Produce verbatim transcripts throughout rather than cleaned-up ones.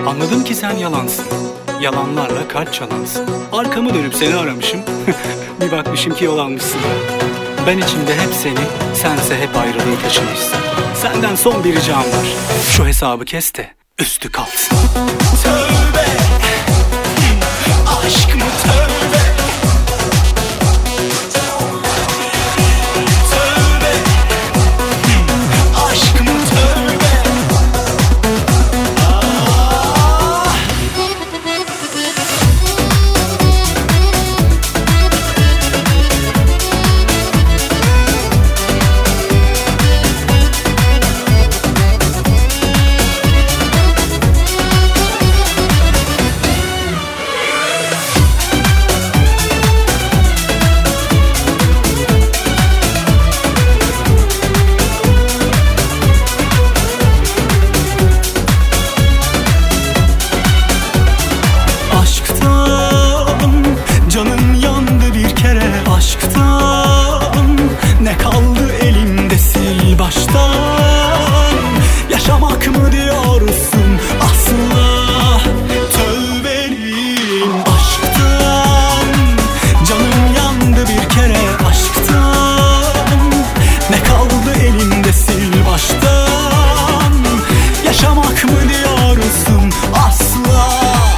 Anladım ki sen yalansın, yalanlarla kalp çalansın. Arkamı dönüp seni aramışım, bir bakmışım ki yol almışsın. Ben içimde hep seni, sense hep ayrılığı taşımışsın. Senden son bir ricam var, şu hesabı kes de üstü kalsın. Tövbe, aşk mı tövbe? Tövbe, aşk mı tövbe? Ah. Canım yandı bir kere aşktan. Ne kaldı elimde, sil baştan. Yaşamak mı diyorsun asla? Tövbeliyim aşktan. Canım yandı bir kere aşktan. Ne kaldı elimde, sil baştan. Yaşamak mı diyorsun asla?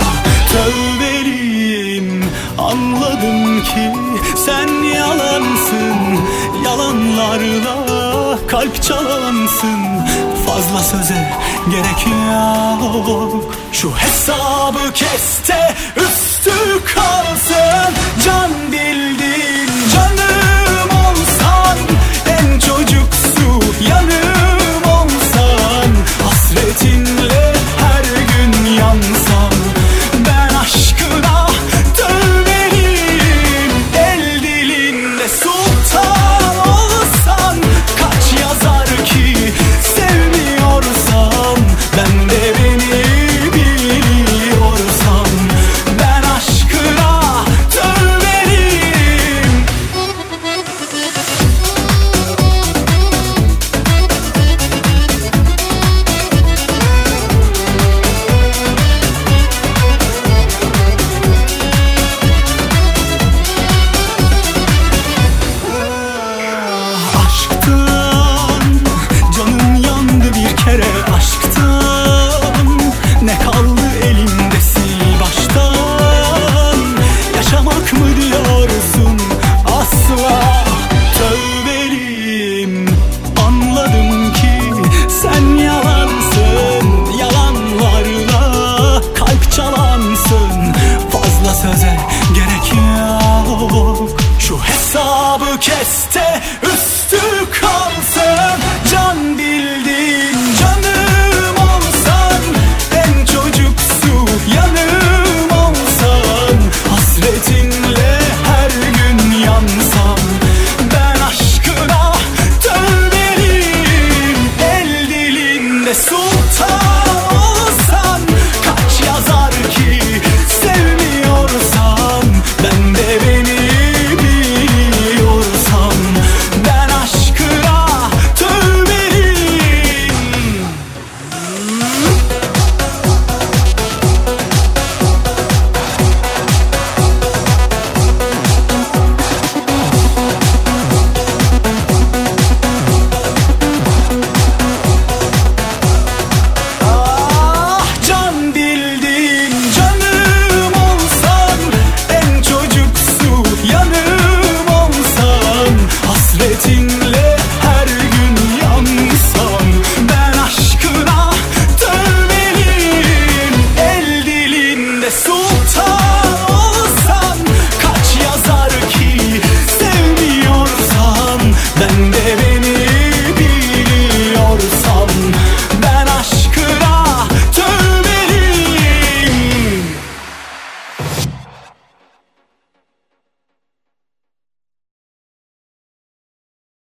Tövbeliyim, anladım ki sen yalansın. Yalanlarla kalp çalansın. Fazla söze gerek yok. Şu hesabı kes de üstü kalsın. Can dil